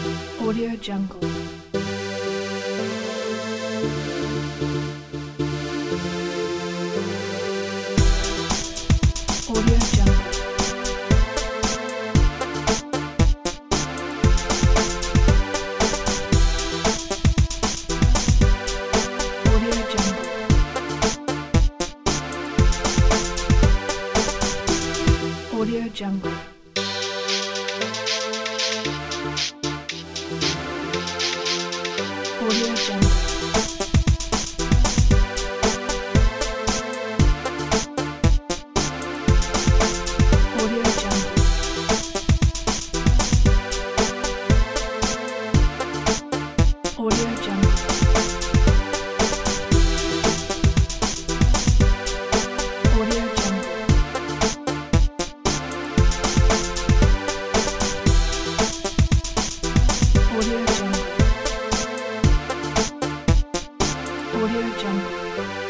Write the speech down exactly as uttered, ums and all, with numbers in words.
Audio Jungle. Audio Jungle. Audio Jungle. Audio Jungle. Audio Jungle. Audio Jungle. Audio Jungle. Audio Jungle. Audio Jungle. Audio Jungle.